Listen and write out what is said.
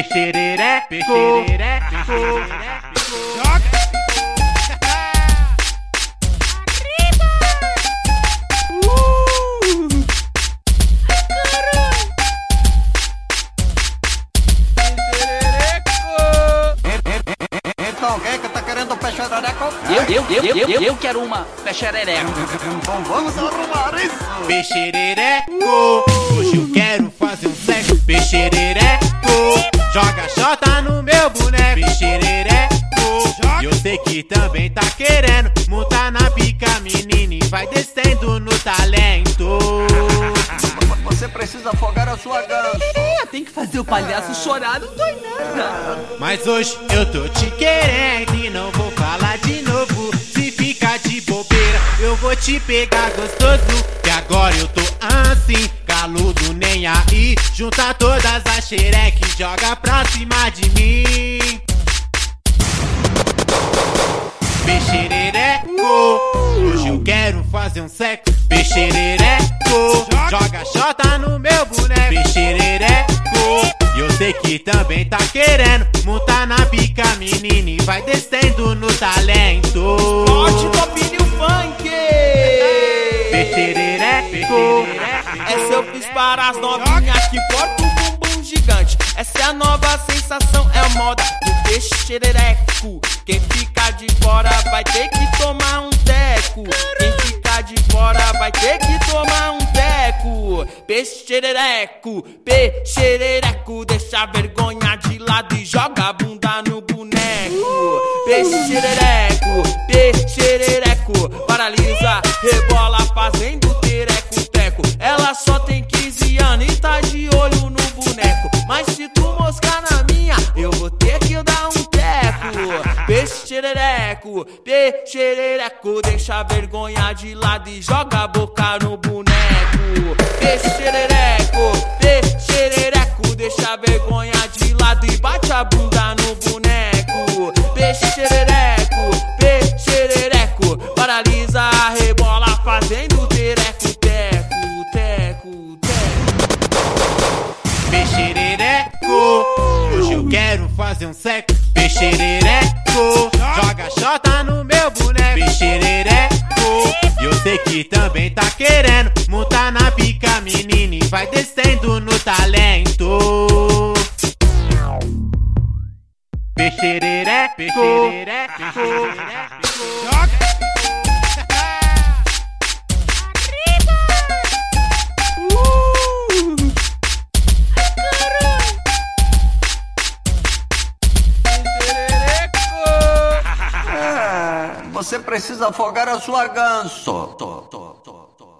Peixerereco, peixerereco, joga. Então, quem é que tá querendo peixerereco? Eu quero uma peixerereco. Então vamos arrumar isso. Peixerereco, hoje eu quero fazer um sexo. Peixerereco, joga xota no meu boneco. Peixerereco, eu sei que também tá querendo montar na pica, menina, e vai descendo no talento. Você precisa afogar a sua ganso. Tem que fazer o palhaço chorar, não dói nada. Mas hoje eu tô te querendo e não vou falar de novo. Se ficar de bobeira, eu vou te pegar gostoso. Que agora eu tô assim, caludo nem aí. Junta todas as xereque e joga pra cima de mim. Peixerereco, hoje eu quero fazer um sexo. Peixerereco, joga xota no meu boneco. Peixerereco, eu sei que também tá querendo montar na pica, menina, e vai descendo no talento. Forte do opinião funk. Peixerereco, Essa eu fiz para as novinhas que portam um bumbum gigante. Essa é a nova sensação, é a moda do peixerereco. Quem fica de fora vai ter que tomar um teco. Quem fica de fora vai ter que tomar um teco. Peixerereco, peixerereco, deixa a vergonha de lado e joga a bunda no boneco. Peixerereco, peixerereco, paralisa, rebola fazendo tereco-teco. Ela só tem 15 anos e tá de olho no boneco. Mas se tu moscar na minha, eu vou ter que dar um teco. Peixerereco, peixerereco, deixa a vergonha de lado e joga a boca no boneco. Peixerereco, peixerereco, deixa a vergonha de lado e bate a bunda no boneco. Peixerereco, peixerereco, paralisa, rebola fazendo tereco-teco, teco-teco. peixerereco, hoje eu quero fazer um sexo. Peixerereco, joga xota no meu boneco. Peixerereco, eu sei que também tá querendo montar na pica, menina, e vai descendo no talento. Peixerereco, peixerereco, joga. Você precisa afogar a sua ganso.